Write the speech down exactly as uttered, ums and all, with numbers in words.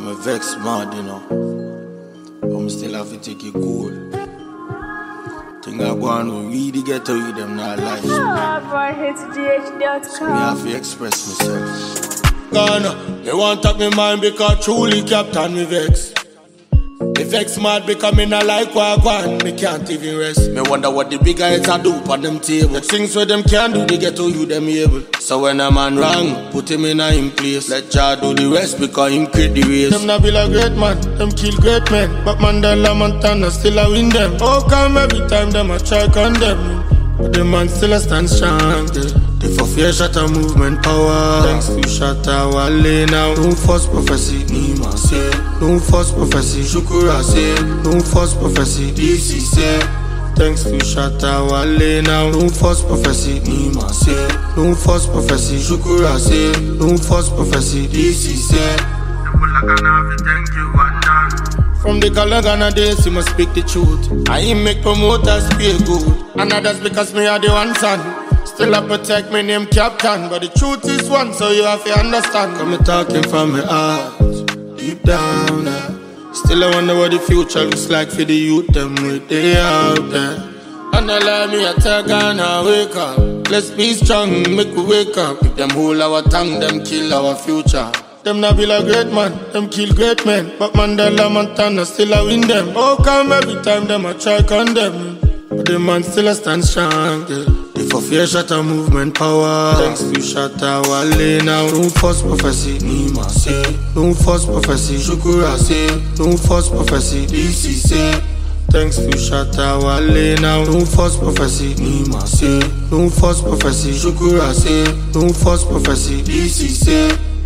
me vex mad, you know. But me still have to take it cool. Think I go on really get to read them not life. Hardboy H G H dot So me have to express myself. Ghana, they want talk me mind because truly Captain me vex. Me vex mad because me not like wagwan, me can't even rest. Me wonder what the big guys are do on them table. The things where them can do, they get to you them able. So when a man wrong, put him in a him place. Let Jah do the rest because him create the race. Them not be like great man, them kill great men. But Mandela Montana still a win them. How come every time them a try condemn? But the man still a stand strong. They for fear shatter movement power. Thanks to shatter Wale now. No false prophecy, Nima say. No false prophecy, Shukura say. No false prophecy, D C say. Thanks to shatter Wale now. No false prophecy, Nima say. No false prophecy, Shukura say. No false prophecy, D C say. Thank you, one done. From the Galagana days, you must speak the truth. I ain't make promoters feel good. And that's because me are the one son. Still I protect me name Captain. But the truth is one, so you have to understand. Come talking from my heart, deep down there. Still I wonder what the future looks like for the youth, them with they out there. And I let me a tell Ghana, wake up. Let's be strong, make we wake up. If them hold our tongue, them kill our future. Them not be like great man, them kill great men. But Mandela Montana still a win them. How come every time them a try condemn? But the man still a stand strong, yeah. They for fear shatter movement power. Thanks to shatter Wale now. No false prophecy, Nima say. No false prophecy, Shukura say. No false prophecy, D C say. Thanks to shatter Wale now. No false prophecy, Nima say. No false prophecy, Shukura say. No false prophecy, D C say.